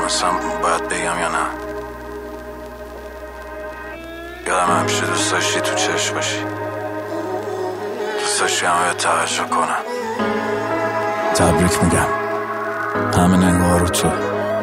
اصلا باید بگم یا نه؟ یادم همیشه دوست داشتی تو چشم باشی، دوست داشتی همه توجه کنم. تبریک میگم، همه نگاه رو تو،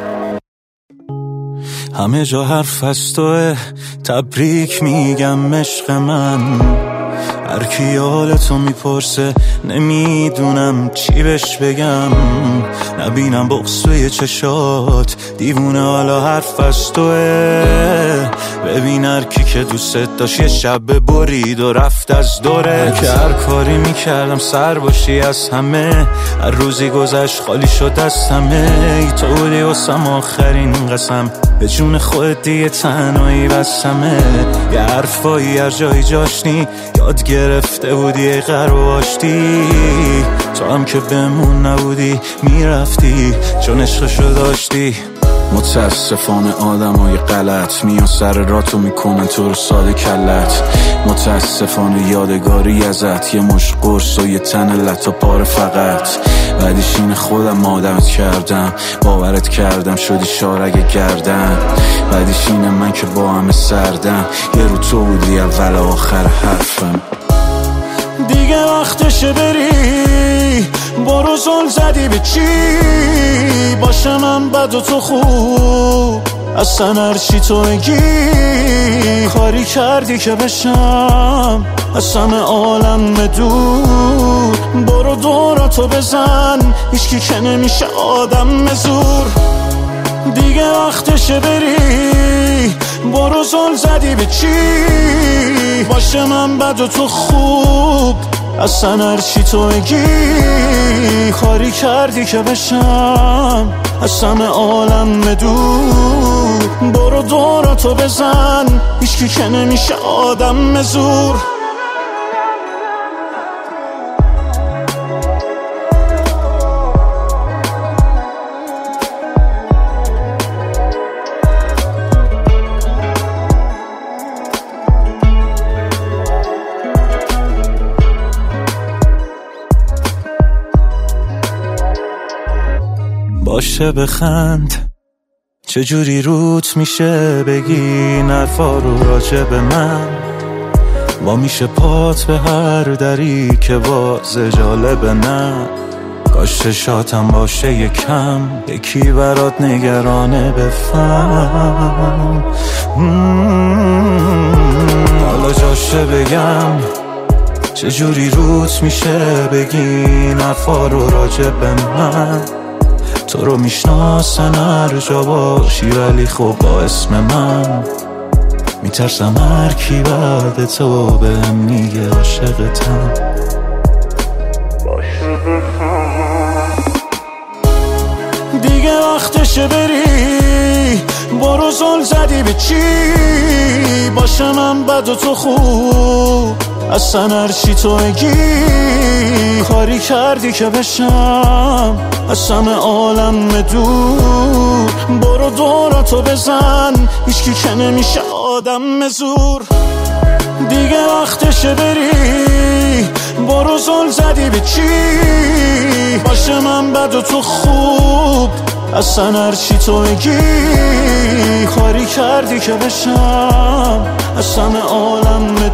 همه جا حرف از توه. تبریک میگم عشق من، هر کی حالتو میپرسه نمیدونم چی بهش بگم. نبینم بغض توی چشات، دیوونه حالا حرف از توه. ببین هر کی که دوست داشت یه شب برید و رفت از دوره. که هر کاری میکردم سر باشی از همه، هر روزی گذشت خالی شد از همه. ای تو بودی واسم آخرین قسم، به جون خودت دیگه تنهایی بسمه. یه حرفایی هر جایی جاشنی یاد گرفته بودی ای غرب آشتی. تو هم که بمون نبودی میرفتی چون عشقشو داشتی. متاسفانه آدمای غلط میان سر راتو میکنن تو رو ساده کلت. متاسفانه یادگاری ازت یه مش قرص و یه تن لطا پاره فقط. بعدش این خودم آدمت کردم، باورت کردم شدی شارگ گردن. بعدش اینه من که با همه سردم، یه رو تو بودی اول آخر حرفم. دیگه وقتشه بری، برو زل زدی به چی؟ باشه من بد و تو خوب، اصلا هرچی تو بگی. کاری کردی که بشم از همه عالم دور. برو دوراتو بزن، هیچکی که نمیشه آدم زور. دیگه وقتشه بری، برو زل زدی به چی؟ باشه من بد و تو خوب، اصلا هرچی تو بگی. کاری کردی که بشم از همه عالم دور. برو دوراتو بزن، هیچکی که نمیشه آدم زور. باشه بخند، چجوری روت میشه بگی نرفا رو راجع به من. با میشه پات به هر دری که باز جالبه نه. کاش شاتم باشه یکم، یکی برات نگرانه بفهم. حالا جاشه بگم چجوری روت میشه بگی نرفا رو راجع به من. تو رو میشناسن هر جا باشی ولی خب با اسم من. میترسم هر کی بعد تو بهم میگه عاشقتم. دیگه وقتشه بری، برو زل زدی به چی؟ باشه من بد و تو خوب، اصلا هرچی تو بگی. کاری کردی که بشم از همه عالم دور. برو دوراتو بزن، هیچکی که نمیشه آدم زور. دیگه وقتشه بری، برو زل زدی به چی؟ باشه من بد و تو خوب، اصلا هرچی تو بگی. کاری کردی که بشم از همه عالم